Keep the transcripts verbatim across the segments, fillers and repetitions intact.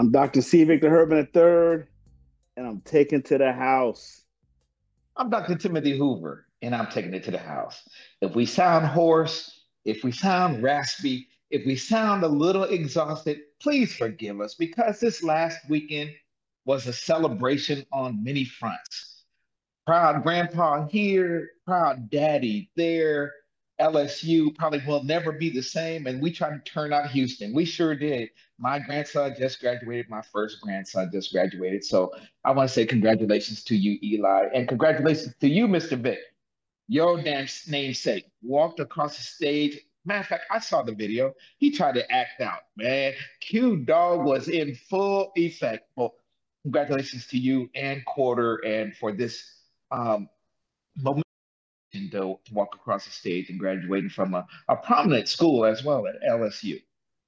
I'm doctor C. Victor Herman the third, and I'm taken to the house. I'm doctor Timothy Hoover, and I'm taking it to the house. If we sound hoarse, if we sound raspy, if we sound a little exhausted, please forgive us because this last weekend was a celebration on many fronts. Proud grandpa here, proud daddy there. L S U probably will never be the same. And we tried to turn out Houston. We sure did. My grandson just graduated. My first grandson just graduated. So I want to say congratulations to you, Eli, and congratulations to you, mister Vick. Your damn namesake walked across the stage. Matter of fact, I saw the video. He tried to act out, man. Q Dog was in full effect. Well, congratulations to you and Quarter and for this um, momentum to, to walk across the stage and graduating from a, a prominent school as well at L S U.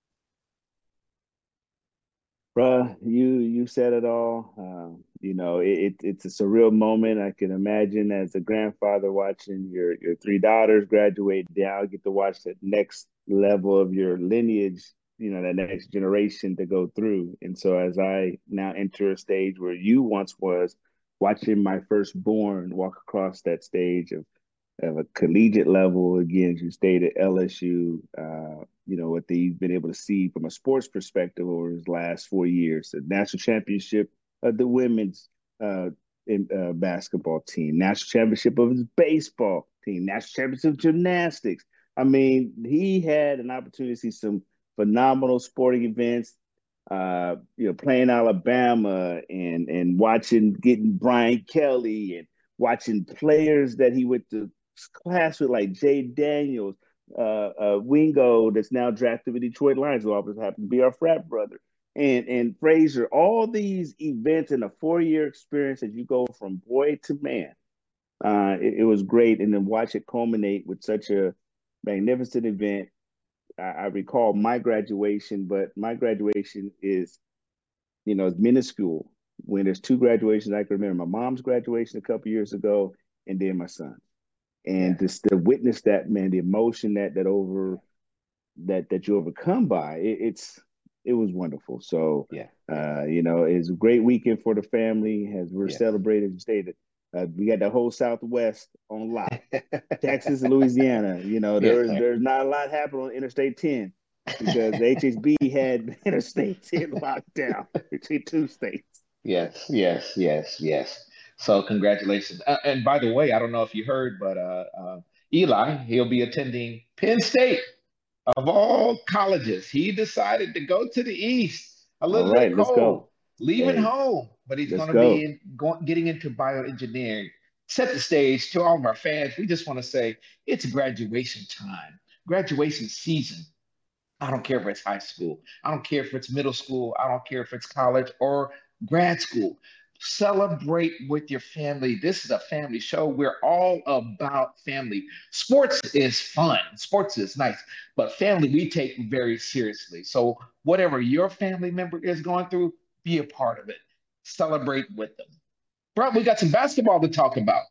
Bruh, you you said it all. Um, you know, it, it it's a surreal moment. I can imagine as a grandfather watching your your three daughters graduate down, get to watch the next level of your lineage, you know, that next generation to go through. And so as I now enter a stage where you once was, watching my firstborn walk across that stage of of a collegiate level. Again, as you stayed at L S U, uh, you know, what they've been able to see from a sports perspective over his last four years, the national championship of the women's uh, in, uh, basketball team, national championship of his baseball team, national championship of gymnastics. I mean, he had an opportunity to see some phenomenal sporting events. Uh, you know, playing Alabama and and watching getting Brian Kelly and watching players that he went to class with like Jay Daniels, uh, uh, Wingo, that's now drafted with Detroit Lions, who always happened to be our frat brother, and and Frazier. All these events in a four year experience as you go from boy to man. Uh, it, it was great, and then watch it culminate with such a magnificent event. I, I recall my graduation, but my graduation is, you know, it's minuscule. When there's two graduations, I can remember my mom's graduation a couple years ago, and then my son, Yeah, and just to witness that, man, the emotion that that over that that you overcome by it, it's it was wonderful. So yeah, yeah, uh you know, it's a great weekend for the family as we're yes. celebrating the state. Uh, we got the whole Southwest on lock. Texas and Louisiana, you know, Yes, there's sir. there's not a lot happening on Interstate ten because H H B had Interstate ten locked down between two states. Yes, yes, yes, yes. So congratulations. Uh, and by the way, I don't know if you heard, but uh, uh, Eli, he'll be attending Penn State of all colleges. He decided to go to the East, a All little bit right, let's cold, go. leaving Hey, home, but he's let's going to be go. in, going, getting into bioengineering. Set the stage to all of our fans. We just want to say it's graduation time, graduation season. I don't care if it's high school. I don't care if it's middle school. I don't care if it's college or grad school. Celebrate with your family. This is a family show. We're all about family. Sports is fun, sports is nice, but family we take very seriously. So, whatever your family member is going through, be a part of it. Celebrate with them. Bro, we got some basketball to talk about.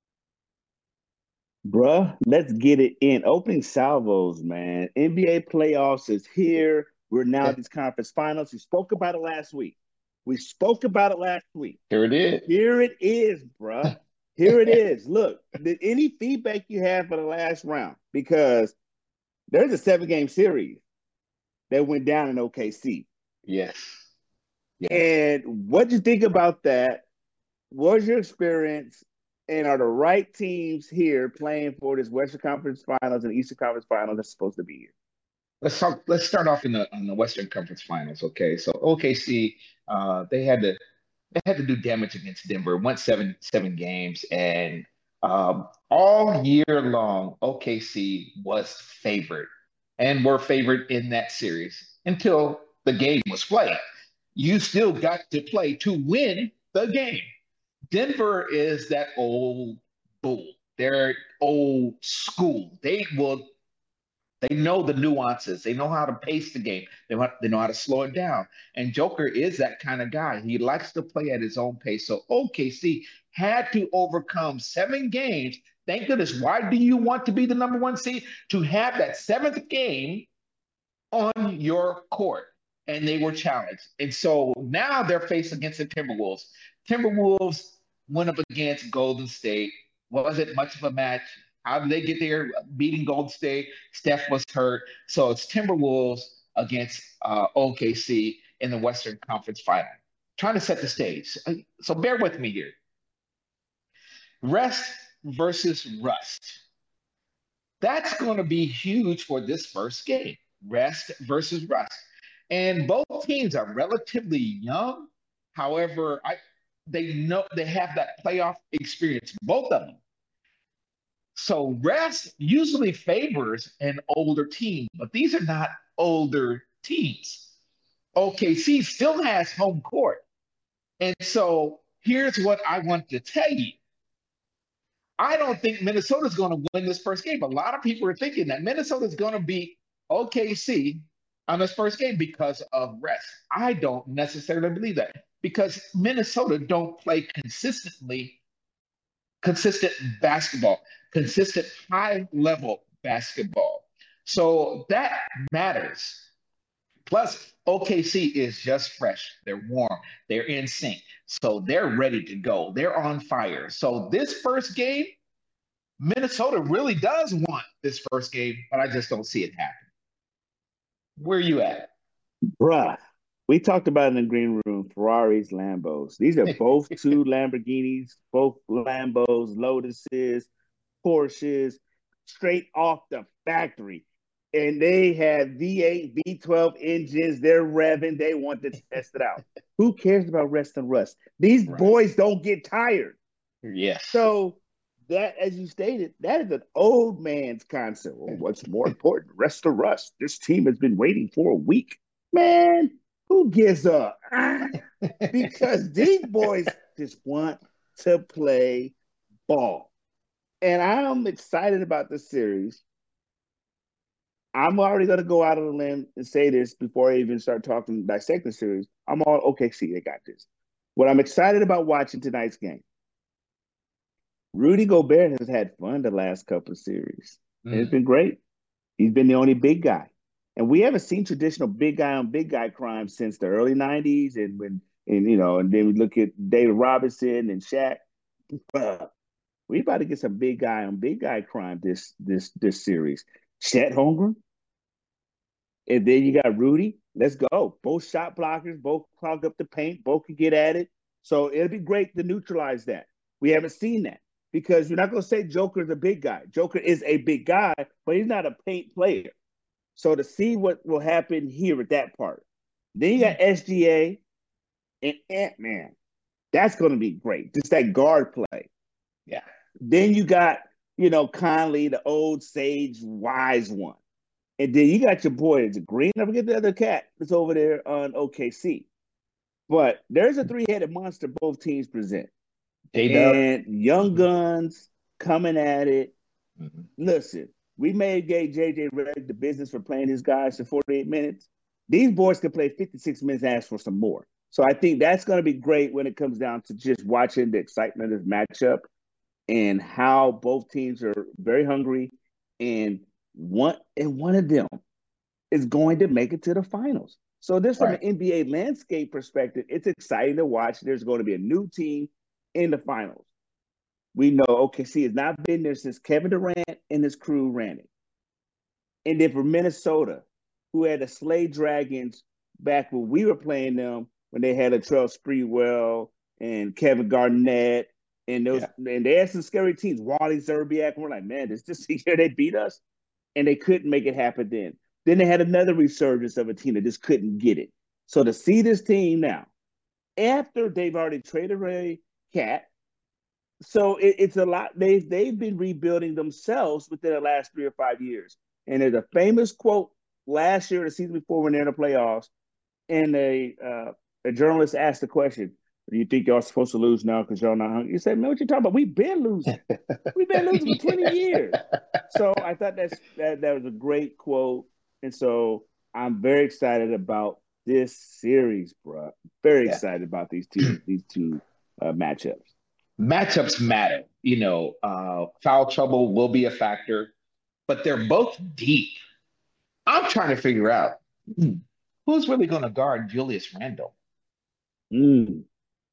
Bruh, let's get it in. Opening salvos, man. N B A playoffs is here. We're now at these conference finals. We spoke about it last week. We spoke about it last week. Here it is. Here it is, bruh. Here it is. Look, did any feedback you have for the last round? Because there's a seven game series that went down in O K C. Yes, yes. And what'd you think about that? What was your experience? And are the right teams here playing for this Western Conference Finals and Eastern Conference Finals that's supposed to be here? Let's talk. Let's start off in the on the Western Conference Finals. Okay, so O K C, uh, they had to they had to do damage against Denver. Went seven seven games, and um, all year long, O K C was favored and were favored in that series until the game was played. You still got to play to win the game. Denver is that old bull. They're old school. They will they know the nuances. They know how to pace the game. They know, they know how to slow it down. And Joker is that kind of guy. He likes to play at his own pace. So O K C had to overcome seven games. Thank goodness. Why do you want to be the number one seed? To have that seventh game on your court. and they were challenged. And so now they're faced against the Timberwolves. Timberwolves went up against Golden State. Wasn't much of a match. How did they get there? Beating Golden State. Steph was hurt. So it's Timberwolves against uh, O K C in the Western Conference Final. Trying to set the stage. So bear with me here. Rest versus rust. That's going to be huge for this first game. Rest versus rust. And both teams are relatively young. However, I they know they have that playoff experience, both of them. So rest usually favors an older team, but these are not older teams. O K C still has home court. And so here's what I want to tell you. I don't think Minnesota's going to win this first game. A lot of people are thinking that Minnesota's going to beat O K C on this first game because of rest. I don't necessarily believe that because Minnesota don't play consistently, consistent basketball, consistent high-level basketball. So that matters. Plus, O K C is just fresh. They're warm. They're in sync. So they're ready to go. They're on fire. So this first game, Minnesota really does want this first game, but I just don't see it happen. Where are you at? Bruh, we talked about in the green room, Ferraris, Lambos. These are both two Lamborghinis, both Lambos, Lotuses, Porsches, straight off the factory. And they have V eight, V twelve engines. They're revving. They want to test it out. Who cares about rest and rust? These right. boys don't get tired. Yes. So that, as you stated, that is an old man's concept. Well, what's more important, rest or rust? This team has been waiting for a week. Man, who gives up? Because these boys just want to play ball. And I'm excited about the series. I'm already going to go out on a limb and say this before I even start talking, dissecting the series. I'm all, O K C, they got this. What I'm excited about watching tonight's game, Rudy Gobert has had fun the last couple of series. Mm. And it's been great. He's been the only big guy. And we haven't seen traditional big guy on big guy crime since the early nineties. And when, and you know, and then we look at David Robinson and Shaq. Uh, we about to get some big guy on big guy crime this this this series. Chet Holmgren. And then you got Rudy. Let's go. Both shot blockers, both clog up the paint, both can get at it. So it'll be great to neutralize that. We haven't seen that because you're not going to say Joker's a big guy. Joker is a big guy, but he's not a paint player. So to see what will happen here with that part. Then you got S G A and Ant-Man. That's going to be great. Just that guard play. Yeah. Then you got, you know, Conley, the old sage, wise one. And then you got your boy, it's Green. Never forget the other cat that's over there on O K C. But there's a three-headed monster both teams present. J-Dub. And young mm-hmm. guns coming at it. Mm-hmm. Listen, we made gay J J Redick the business for playing his guys for forty-eight minutes. These boys can play fifty-six minutes and ask for some more. So I think that's going to be great when it comes down to just watching the excitement of this matchup and how both teams are very hungry and one and one of them is going to make it to the finals. So this from right. an N B A landscape perspective, it's exciting to watch. There's going to be a new team in the finals. We know O K C has not been there since Kevin Durant and his crew ran it. And then for Minnesota, who had the Slay Dragons back when we were playing them, when they had Latrell Sprewell and Kevin Garnett, and those yeah. and they had some scary teams, Wally Zerbiak. And we're like, man, this this year they beat us. And they couldn't make it happen then. Then they had another resurgence of a team that just couldn't get it. So to see this team now, after they've already traded Ray Cat, so it, it's a lot. They've, they've been rebuilding themselves within the last three or five years. And there's a famous quote last year, the season before when they're in the playoffs, and a, uh, a journalist asked the question, do you think y'all supposed to lose now because y'all not hungry? You said, man, what you talking about? We've been losing. We've been losing for twenty years. So I thought that's, that that was a great quote. And so I'm very excited about this series, bro. Very yeah. excited about these two these two uh, matchups. Matchups matter. You know, uh, foul trouble will be a factor, but they're both deep. I'm trying to figure out who's really going to guard Julius Randle? Mm.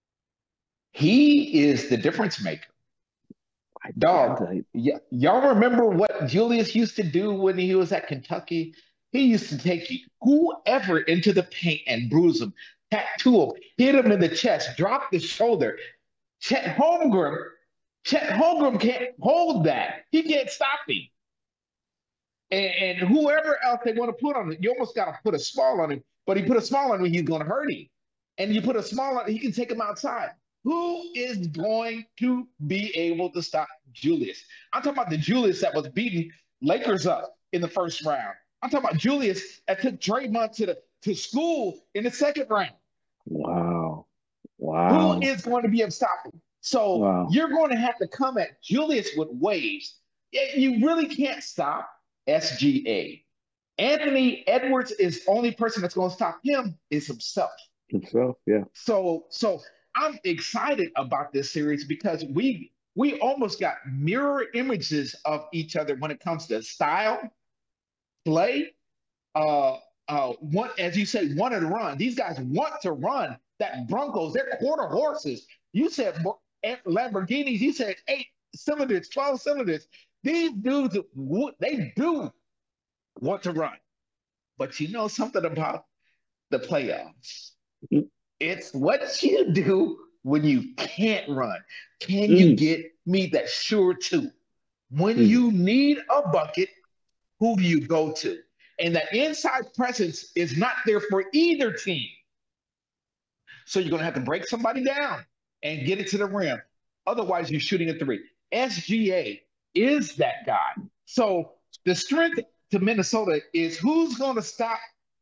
He is the difference maker. I, Dog, I, y- y'all remember what Julius used to do when he was at Kentucky? He used to take whoever into the paint and bruise him, tattoo him, hit him in the chest, drop the shoulder. Chet Holmgren, Chet Holmgren can't hold that. He can't stop him. And, and whoever else they want to put on him, you almost got to put a small on him. But he put a small on him, he's going to hurt him. And you put a small on, he can take him outside. Who is going to be able to stop Julius? I'm talking about the Julius that was beating Lakers up in the first round. I'm talking about Julius that took Draymond to the to school in the second round. wow. Who Wow. is going to be able to stop him? So Wow. you're going to have to come at Julius with waves. You really can't stop S G A. Anthony Edwards is the only person that's going to stop him is himself. Himself, yeah. So so I'm excited about this series because we we almost got mirror images of each other when it comes to style, play, uh uh one as you say, want to run. These guys want to run. That Broncos, they're quarter horses. You said Lamborghinis, you said eight cylinders, twelve cylinders. These dudes, they do want to run. But you know something about the playoffs? Mm. It's what you do when you can't run. Can you Mm. get me that sure two? When Mm. you need a bucket, who do you go to? And that inside presence is not there for either team. So you're going to have to break somebody down and get it to the rim. Otherwise, you're shooting a three. S G A is that guy. So the strength to Minnesota is who's going to stop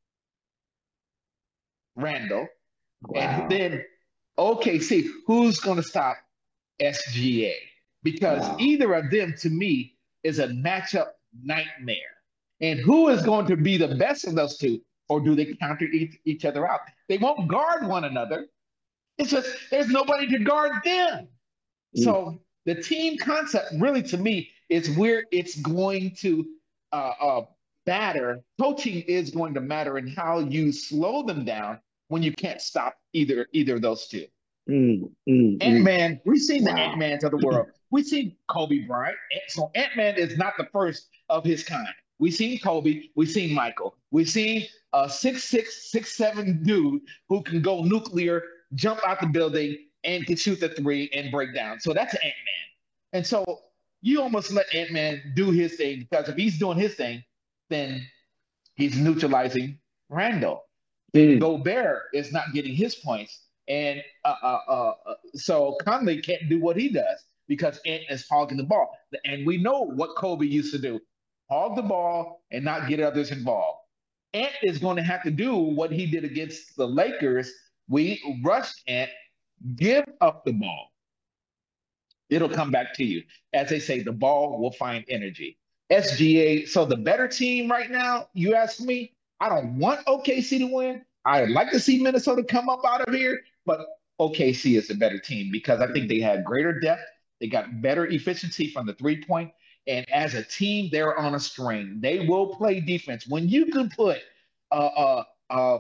Randle, and Wow. then O K C, who's going to stop S G A? Because Wow. either of them, to me, is a matchup nightmare. And who is going to be the best of those two? Or do they counter each, each other out? They won't guard one another. It's just there's nobody to guard them. Mm. So the team concept, really, to me, is where it's going to uh, uh, matter. Coaching is going to matter in how you slow them down when you can't stop either either of those two. Mm. Mm. Ant Mm. Man, we've seen the Ant Wow. Mans of the world. We've seen Kobe Bryant. So Ant Man is not the first of his kind. We've seen Kobe. We've seen Michael. We've seen a six six, six seven dude who can go nuclear, jump out the building, and can shoot the three and break down. So that's Ant Man. And so you almost let Ant Man do his thing because if he's doing his thing, then he's neutralizing Randall. Then Mm. Gobert is not getting his points. And uh, uh, uh, uh, so Conley can't do what he does because Ant is hogging the ball. And we know what Kobe used to do hog the ball and not get others involved. Ant is going to have to do what he did against the Lakers. We rushed Ant, give up the ball. It'll come back to you. As they say, the ball will find energy. S G A, so the better team right now, you ask me, I don't want O K C to win. I'd like to see Minnesota come up out of here, but O K C is the better team because I think they have greater depth. They got better efficiency from the three point. And as a team, they're on a string. They will play defense. When you can put uh, uh, uh,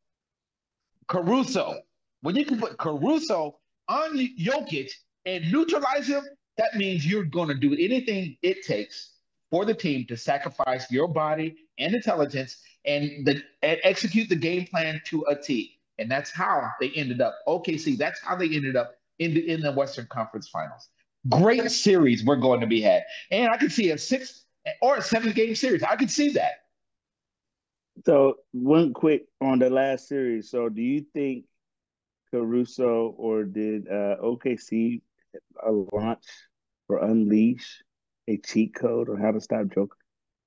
Caruso, when you can put Caruso on Jokic and neutralize him, that means you're going to do anything it takes for the team to sacrifice your body and intelligence and, the, and execute the game plan to a T. And that's how they ended up. O K C, that's how they ended up in the, in the Western Conference Finals. Great series we're going to be had. And I could see a six or a seven game series. I could see that. So one quick on the last series. So do you think Caruso or did uh, O K C uh, launch or unleash a cheat code on how to stop Joker?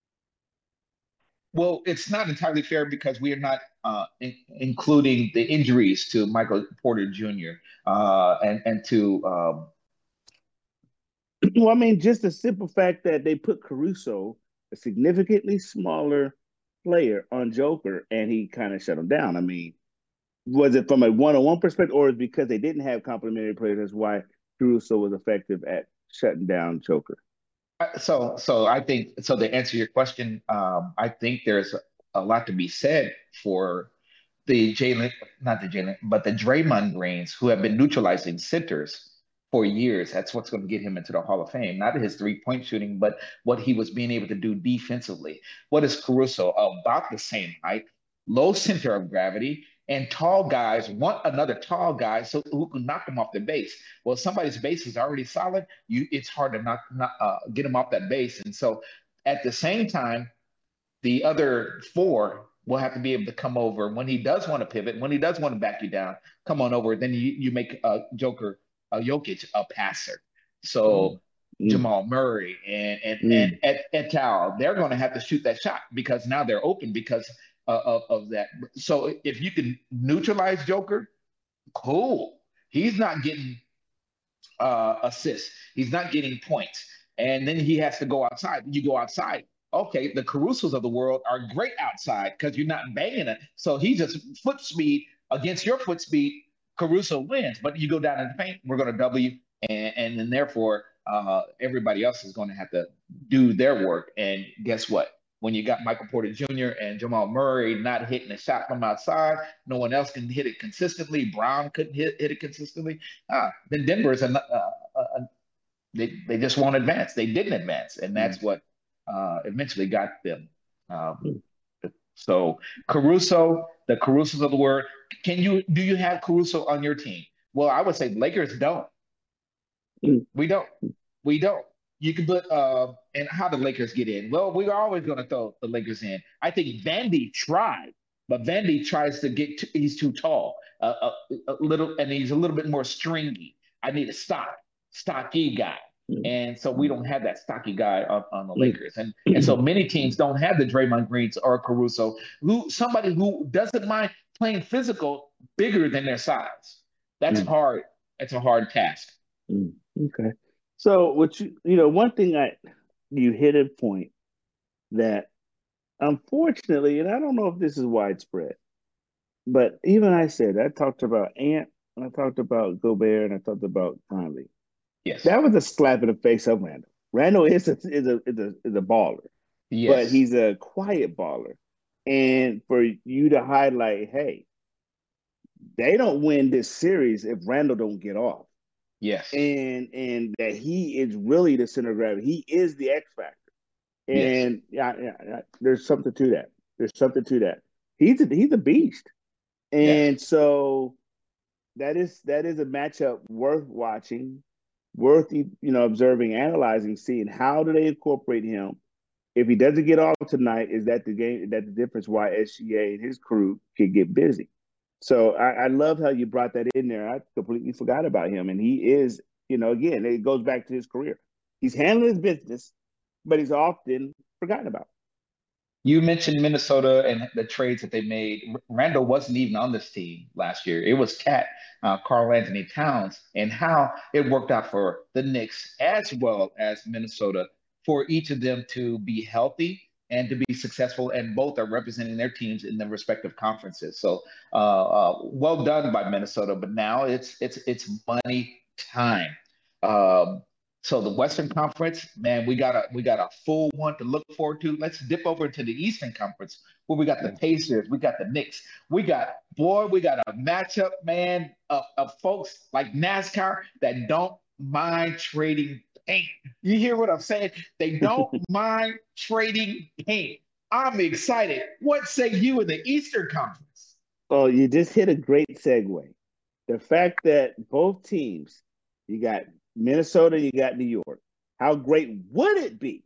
Well, it's not entirely fair because we are not uh, in, including the injuries to Michael Porter Junior Uh, and and to um, Well, I mean, just the simple fact that they put Caruso, a significantly smaller player, on Joker, and he kind of shut him down. I mean, was it from a one-on-one perspective, or is it because they didn't have complementary players? That's why Caruso was effective at shutting down Joker. so so I think so to answer your question, um, I think there's a lot to be said for the Jalen, not the Jalen, but the Draymond Greens who have been neutralizing centers for years. That's what's going to get him into the Hall of Fame. Not his three point shooting, but what he was being able to do defensively. What is Caruso? About the same height, low center of gravity, and tall guys want another tall guy so who can knock them off the base. Well, somebody's base is already solid. You, it's hard to knock, knock uh, get them off that base. And so, at the same time, the other four will have to be able to come over when he does want to pivot, when he does want to back you down, come on over. Then you, you make a Joker, a Jokic, a passer. So mm. Jamal Murray and and mm. and et, et al. They're going to have to shoot that shot because now they're open because uh, of of that. So if you can neutralize Joker, cool. He's not getting uh, assists. He's not getting points, and then he has to go outside. You go outside. Okay, the Carusos of the world are great outside because you're not banging it. So he just foot speed against your foot speed. Caruso wins, but you go down in the paint, we're going to double you, and, and then therefore uh, everybody else is going to have to do their work. And guess what? When you got Michael Porter Junior and Jamal Murray not hitting a shot from outside, no one else can hit it consistently. Brown couldn't hit, hit it consistently. Ah, then Denver's a, a, a, they they just won't advance. They didn't advance, and that's mm-hmm. what. Uh, eventually got them. Um, so Caruso, the Carusos of the world. Can you do you have Caruso on your team? Well, I would say Lakers don't. Mm. We don't. We don't. You can put uh, and how the Lakers get in? Well, we're always going to throw the Lakers in. I think Vandy tried, but Vandy tries to get. Too, he's too tall, uh, a, a little, and he's a little bit more stringy. I need a stock, stocky guy. And so we don't have that stocky guy on, on the Lakers. And, and so many teams don't have the Draymond Greens or Caruso, who somebody who doesn't mind playing physical bigger than their size. That's mm. hard. That's a hard task. Mm. Okay. So what you you know, one thing I you hit a point that unfortunately, and I don't know if this is widespread, but even I said I talked about Ant, and I talked about Gobert, and I talked about Conley. Yes. That was a slap in the face of Randall. Randall is a is a is a, is a baller, yes. But he's a quiet baller. And for you to highlight, hey, they don't win this series if Randall don't get off. Yes. And and that he is really the center of gravity. He is the X factor. And yes. yeah, yeah, yeah, there's something to that. There's something to that. He's a, he's a beast. And yes. so that is that is a matchup worth watching. Worth you know observing, analyzing, seeing how do they incorporate him. If he doesn't get off tonight, is that the game? Is that the difference why S G A and his crew can get busy? So I, I love how you brought that in there. I completely forgot about him, and he is you know again it goes back to his career. He's handling his business, but he's often forgotten about. You mentioned Minnesota and the trades that they made. Randall wasn't even on this team last year. It was Cat, uh, Karl Anthony Towns, and how it worked out for the Knicks as well as Minnesota for each of them to be healthy and to be successful, and both are representing their teams in their respective conferences. So, uh, uh, well done by Minnesota. But now it's it's it's money time. Um, So the Western Conference, man, we got a we got a full one to look forward to. Let's dip over to the Eastern Conference where we got the Pacers, we got the Knicks, we got boy, we got a matchup, man, of, of folks like NASCAR that don't mind trading paint. You hear what I'm saying? They don't mind trading paint. I'm excited. What say you in the Eastern Conference? Oh, you just hit a great segue. The fact that both teams, you got Minnesota, you got New York. How great would it be?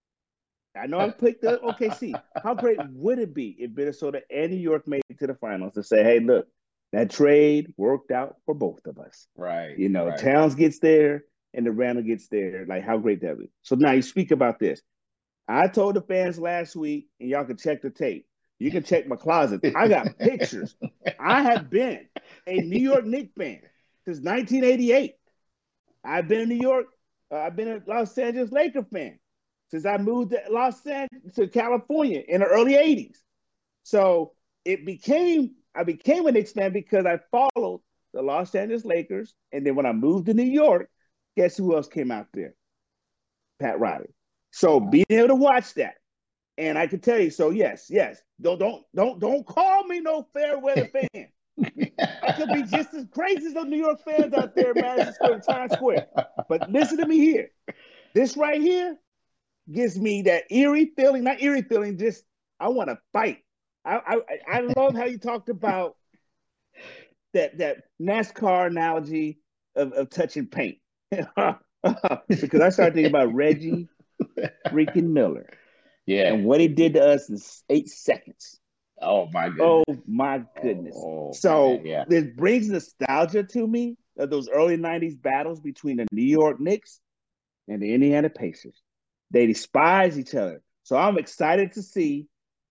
I know I picked the O K C. How great would it be if Minnesota and New York made it to the finals to say, hey, look, that trade worked out for both of us. Right. You know, right. Towns gets there and the Randall gets there. Like, how great that would be. So now you speak about this. I told the fans last week, and y'all can check the tape. You can check my closet. I got pictures. I have been a New York Knicks fan since nineteen eighty-eight. I've been in New York. Uh, I've been a Los Angeles Lakers fan since I moved to Los Angeles to California in the early eighties. So it became I became a Knicks fan because I followed the Los Angeles Lakers. And then when I moved to New York, guess who else came out there? Pat Riley. So being able to watch that, And I can tell you, so yes, yes. Don't don't don't don't call me no fair weather fan. I could be just as crazy as the New York fans out there in Madison Square, Times Square. But listen to me here. This right here gives me that eerie feeling, not eerie feeling, just I want to fight. I, I I love how you talked about that that NASCAR analogy of, of touching paint. Because I started thinking about Reggie freaking Miller. Yeah. And what he did to us in eight seconds. Oh my goodness. Oh my goodness. Oh, so man, yeah. This brings nostalgia to me of those early nineties battles between the New York Knicks and the Indiana Pacers. They despise each other. So I'm excited to see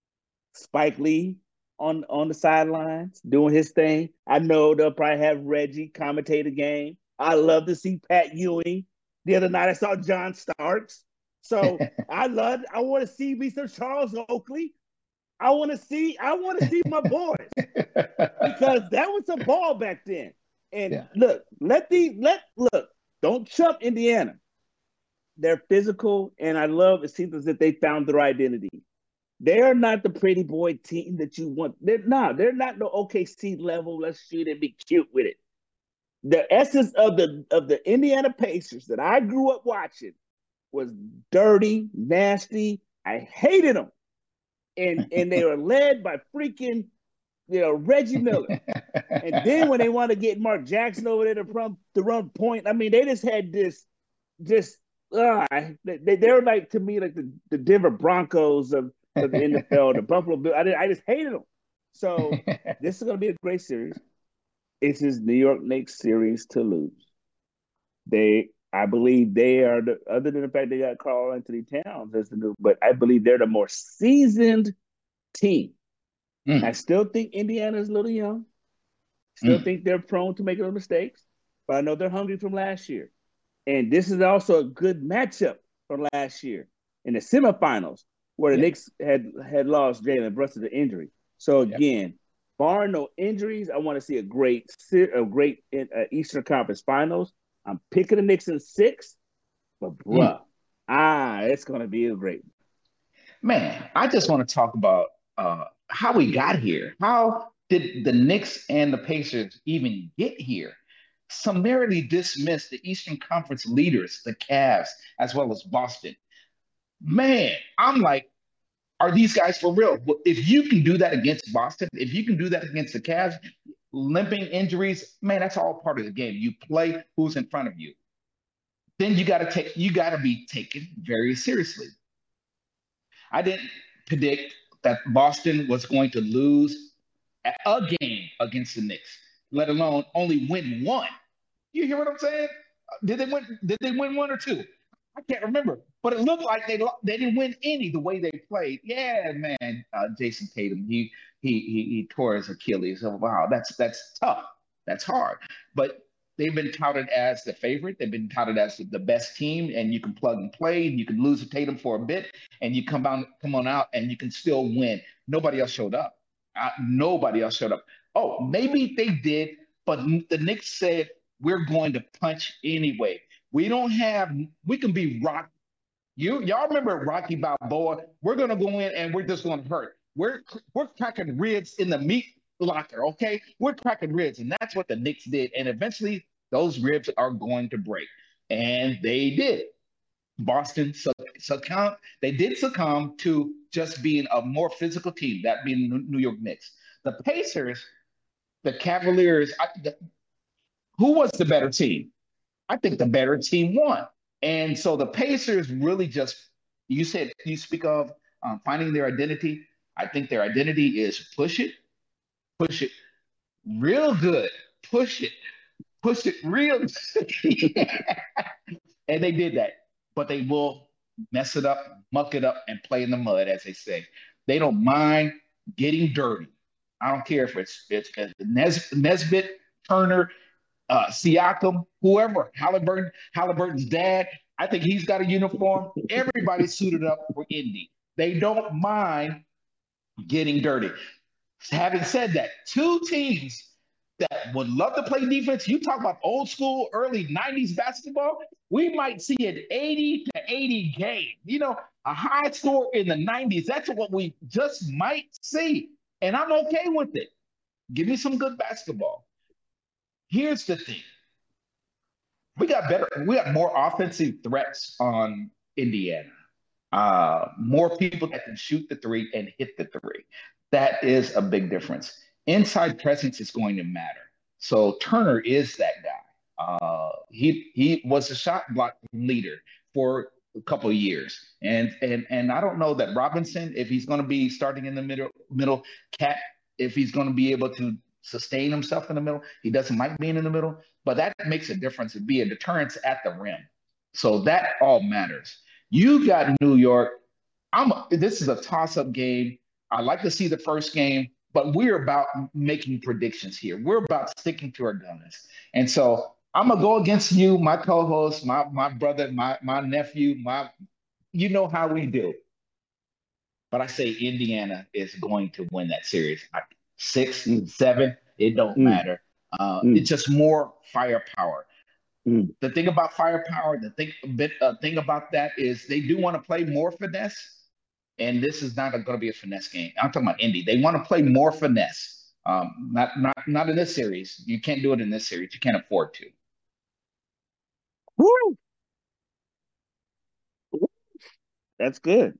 Spike Lee on, on the sidelines doing his thing. I know they'll probably have Reggie commentate the game. I love to see Pat Ewing. The other night I saw John Starks. So I love, I want to see Mister Charles Oakley. I want to see, I want to see my boys because that was a ball back then. And yeah. look, let the let look, don't chump Indiana. They're physical, and I love it seems as if they found their identity. They are not the pretty boy team that you want. They're not. They're not the O K C level. Let's shoot and be cute with it. The essence of the of the Indiana Pacers that I grew up watching was dirty, nasty. I hated them. And and they were led by freaking, you know, Reggie Miller. And then when they want to get Mark Jackson over there to run, to run point, I mean, they just had this, just, uh, they, they were like, to me, like the, the Denver Broncos of, of the N F L, the Buffalo Bills. I, I just hated them. So this is going to be a great series. It's his New York Knicks series to lose. They, I believe they are, the, other than the fact they got Karl-Anthony Towns as the new, but I believe they're the more seasoned team. Mm. I still think Indiana is a little young. Still mm. think they're prone to making mistakes, but I know they're hungry from last year. And this is also a good matchup from last year in the semifinals where the yep. Knicks had, had lost Jalen Brunson to injury. So again, yep. barring no injuries, I want to see a great, a great uh, Eastern Conference Finals. I'm picking the Knicks in six, but bruh, mm. ah, it's going to be a great. Man, I just want to talk about uh, how we got here. How did the Knicks and the Pacers even get here? Summarily dismissed the Eastern Conference leaders, the Cavs, as well as Boston. Man, I'm like, are these guys for real? If you can do that against Boston, if you can do that against the Cavs, limping injuries, man, that's all part of the game. You play who's in front of you. Then you got to take, you got to be taken very seriously. I didn't predict that Boston was going to lose a game against the Knicks, let alone only win one. You hear what I'm saying? Did they win? Did they win one or two? I can't remember, but it looked like they they didn't win any the way they played. Yeah, man, uh, Jason Tatum, he he he he tore his Achilles. So wow, that's that's tough. That's hard. But they've been touted as the favorite. They've been touted as the best team, and you can plug and play. And you can lose to Tatum for a bit, and you come on come on out, and you can still win. Nobody else showed up. Uh, nobody else showed up. Oh, maybe they did, but the Knicks said we're going to punch anyway. We don't have. We can be rock. You y'all remember Rocky Balboa? We're gonna go in and we're just gonna hurt. We're we're cracking ribs in the meat locker. Okay, we're cracking ribs, and that's what the Knicks did. And eventually, those ribs are going to break, and they did. Boston succumbed. They did succumb to just being a more physical team, that being the New York Knicks. The Pacers, the Cavaliers. I, the, who was the better team? I think the better team won. And so the Pacers really just, you said, you speak of um, finding their identity. I think their identity is push it, push it real good, push it, push it real good. Yeah. And they did that, but they will mess it up, muck it up, and play in the mud, as they say. They don't mind getting dirty. I don't care if it's, it's, it's Nes- Nesbitt, Turner, Uh, Siakam, whoever, Halliburton, Halliburton's dad. I think he's got a uniform. Everybody's suited up for Indy. They don't mind getting dirty. Having said that, two teams that would love to play defense. You talk about old school, early nineties basketball. We might see an eighty to eighty game, you know, a high score in the nineties. That's what we just might see. And I'm okay with it. Give me some good basketball. Here's the thing. We got better, we got more offensive threats on Indiana. Uh, more people that can shoot the three and hit the three. That is a big difference. Inside presence is going to matter. So Turner is that guy. Uh, he he was a shot block leader for a couple of years, and and and I don't know that Robinson, if he's going to be starting in the middle middle, Cat, if he's going to be able to sustain himself in the middle. He doesn't like being in the middle, but that makes a difference. It'd be a deterrence at the rim. So that all matters. You got New York. I'm. This is a toss-up game. I like to see the first game, but we're about making predictions here. We're about sticking to our guns, and so I'm gonna go against you, my co-host, my my brother, my my nephew, my. You know how we do, but I say Indiana is going to win that series. Six, Mm, seven, it don't mm, matter. Uh, mm, it's just more firepower. mm. The thing about firepower, the thing, bit, uh, thing about that is they do want to play more finesse, and this is not going to be a finesse game. I'm talking about Indy. They want to play more finesse. Um, not not not in this series. You can't do it in this series. You can't afford to. Woo! That's good.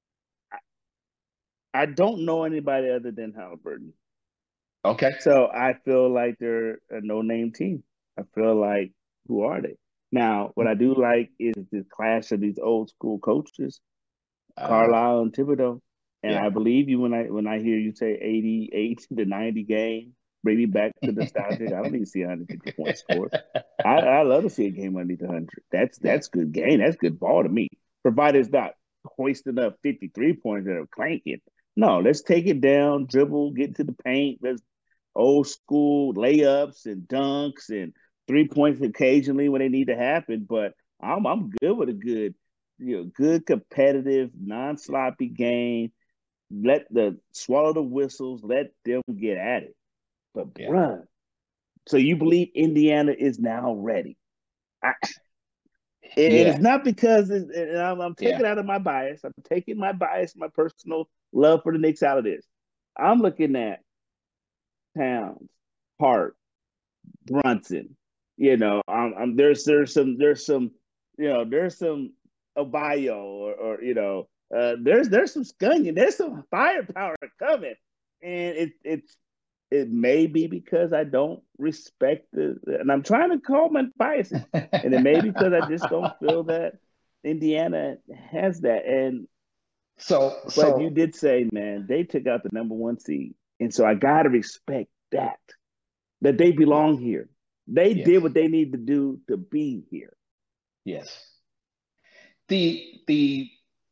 I don't know anybody other than Halliburton. Okay. So I feel like they're a no-name team. I feel like, who are they? Now, what I do like is the clash of these old school coaches, Uh, Carlisle and Thibodeau. And yeah. I believe you when I when I hear you say eighty-eight to ninety game, bring me back to nostalgic. I don't need to see one hundred fifty points scored. I, I love to see a game underneath one hundred. That's Yeah. that's good game. That's good ball to me. Provided it's not hoisting up fifty-three points that are clanking. No, let's take it down, dribble, get to the paint. Let's old school layups and dunks and three points occasionally when they need to happen. But I'm I'm good with a good, you know, good competitive, non sloppy game. Let the swallow the whistles, let them get at it. But Yeah. bruh, so you believe Indiana is now ready? I, it, it is Yeah. not because it's, and I'm, I'm Yeah. taking out of my bias. I'm taking my bias, my personal love for the Knicks out of this. I'm looking at Towns, Hart, Brunson. You know, um, um, there's there's some there's some you know there's some Abayo or, or you know uh, there's there's some Scunyon, there's some firepower coming, and it it's it may be because I don't respect the and I'm trying to call my biases, and it may be because I just don't feel that Indiana has that. And so but you so did say, man, they took out the number one seed, and so I gotta respect that that they yeah. belong here. They Yes. did what they need to do to be here. Yes. The the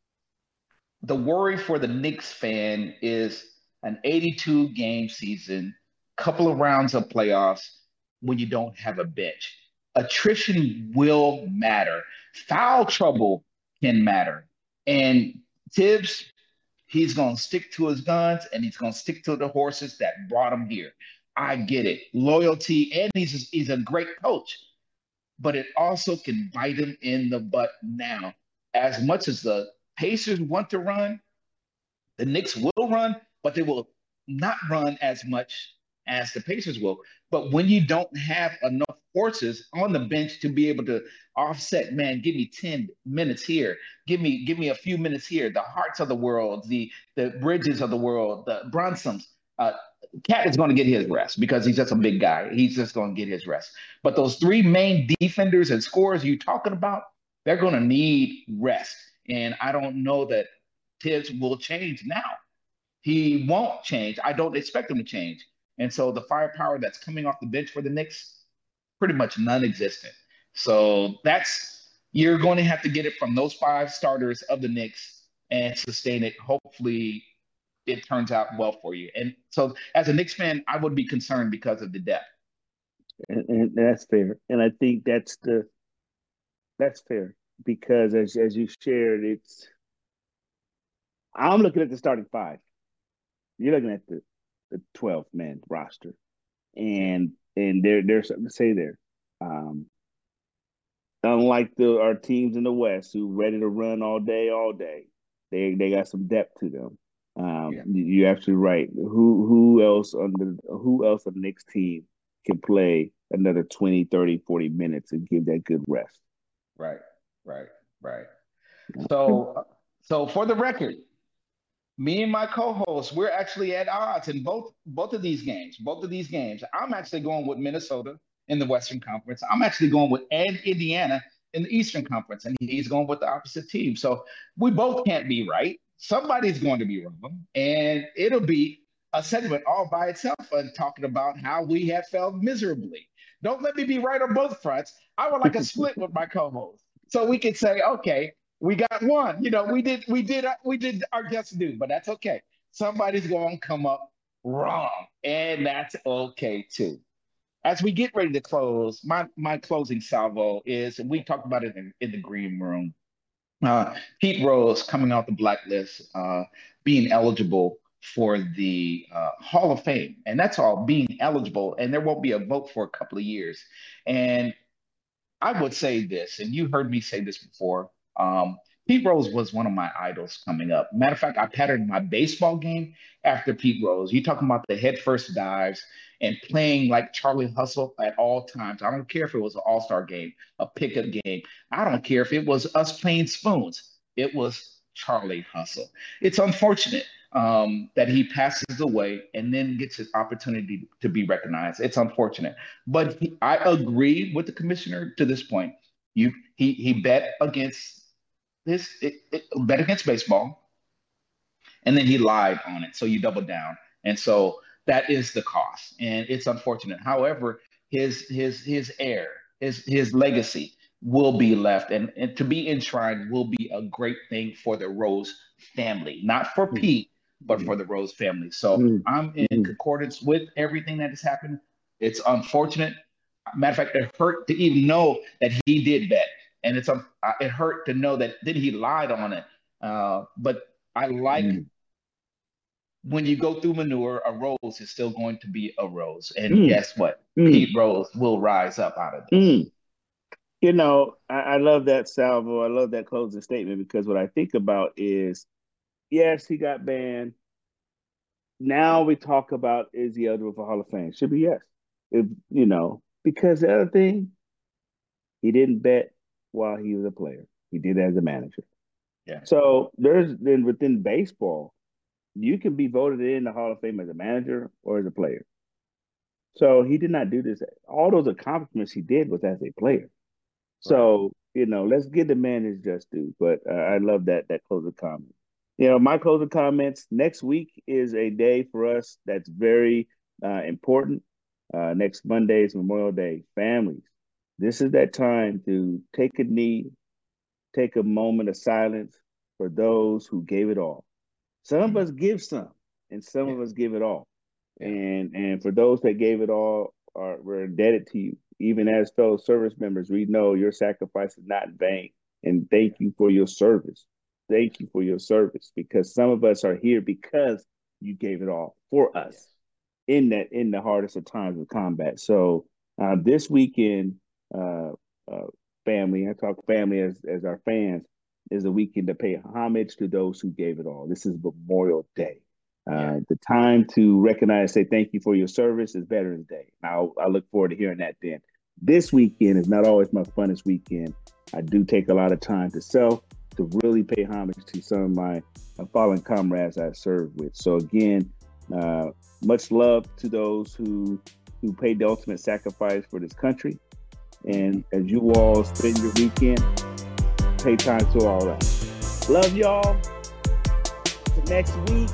the worry for the Knicks fan is an eighty-two game season, couple of rounds of playoffs when you don't have a bench. Attrition will matter. Foul trouble can matter. And Tibbs, he's going to stick to his guns and he's going to stick to the horses that brought him here. I get it. Loyalty, and he's, he's a great coach, but it also can bite him in the butt now. As much as the Pacers want to run, the Knicks will run, but they will not run as much as the Pacers will. But when you don't have enough horses on the bench to be able to offset, man, give me ten minutes here, give me give me a few minutes here. The Hearts of the world, the the Bridges of the world, the Bronsons. Uh, Cat is going to get his rest because he's just a big guy. He's just going to get his rest. But those three main defenders and scorers you talking about, they're going to need rest. And I don't know that Tibbs will change now. He won't change. I don't expect him to change. And so the firepower that's coming off the bench for the Knicks, pretty much non-existent. So that's you're going to have to get it from those five starters of the Knicks and sustain it. Hopefully it turns out well for you. And so as a Knicks fan, I would be concerned because of the depth. And, and that's fair. And I think that's the that's fair because as as you shared, it's I'm looking at the starting five. You're looking at the the twelve man roster, Yeah. and and there there's something to say there. Um, Unlike the our teams in the West who ready to run all day, all day, they they got some depth to them. Um, Yeah, you're absolutely right. Who who else on the who else on the Knicks team can play another twenty, thirty, forty minutes and give that good rest? right, right, right. Okay. So, so for the record, me and my co-host, we're actually at odds in both both of these games. Both of these games, I'm actually going with Minnesota in the Western Conference. I'm actually going with Ed Indiana in the Eastern Conference, and he's going with the opposite team. So we both can't be right. Somebody's going to be wrong, and it'll be a segment all by itself and talking about how we have failed miserably. Don't let me be right on both fronts. I would like a split with my co-host, so we could say, okay, we got one. You know, we did we did we did our just due, but that's okay. Somebody's going to come up wrong, and that's okay too. As we get ready to close, my my closing salvo is, and we talked about it in, in the green room. Uh, Pete Rose coming out the blacklist, uh, being eligible for the uh, Hall of Fame, and that's all, being eligible, and there won't be a vote for a couple of years. And I would say this, and you heard me say this before. Um, Pete Rose was one of my idols coming up. Matter of fact, I patterned my baseball game after Pete Rose. You talking about the head first dives and playing like Charlie Hustle at all times. I don't care if it was an all star game, a pickup game. I don't care if it was us playing spoons. It was Charlie Hustle. It's unfortunate um, that he passes away and then gets his opportunity to be recognized. It's unfortunate. But he, I agree with the commissioner to this point. You he he bet against this it, it, bet against baseball, and then he lied on it. So you double down, and so that is the cost, and it's unfortunate. However, his his his heir, his his legacy will be left, and, and to be enshrined will be a great thing for the Rose family, not for Pete, but for the Rose family. So I'm in Mm-hmm. concordance with everything that has happened. It's unfortunate. Matter of fact, it hurt to even know that he did bet, and it's um, it hurt to know that then he lied on it. Uh, but I like when you go through manure, a rose is still going to be a rose. And Mm-hmm. guess what? Mm-hmm. Pete Rose will rise up out of this. Mm. You know, I, I love that salvo. I love that closing statement because what I think about is, yes, he got banned. Now we talk about, is he eligible for Hall of Fame? Should be yes. If you know, because the other thing, he didn't bet while he was a player. He did it as a manager. Yeah. So there's then within baseball, you can be voted in the Hall of Fame as a manager or as a player. So he did not do this. All those accomplishments he did was as a player. Right. So, you know, let's give the man his just due. But uh, I love that that closing comment. You know, my closing comments, next week is a day for us that's very uh, important. Uh, next Monday is Memorial Day. Families, this is that time to take a knee, take a moment of silence for those who gave it all. Some of Mm. us give some, and some Yeah. of us give it all. Yeah. And and for those that gave it all, are we're indebted to you. Even as fellow service members, we know your sacrifice is not in vain. And thank you for your service. Thank you for your service because some of us are here because you gave it all for us Yes. in that in the hardest of times of combat. So uh, this weekend, uh, uh, family, I talk family as as our fans, is a weekend to pay homage to those who gave it all. This is Memorial Day. Yeah. Uh, the time to recognize, say thank you for your service is Veterans Day. Now I look forward to hearing that then. This weekend is not always my funnest weekend. I do take a lot of time to self to really pay homage to some of my uh, fallen comrades I served with. So again, uh, much love to those who who paid the ultimate sacrifice for this country. And as you all spend your weekend, pay time to all that. Love y'all. Till next week.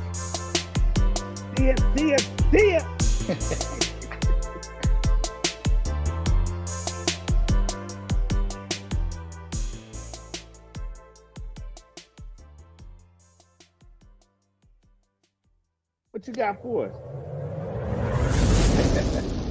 See ya, see ya, see ya. What you got for us?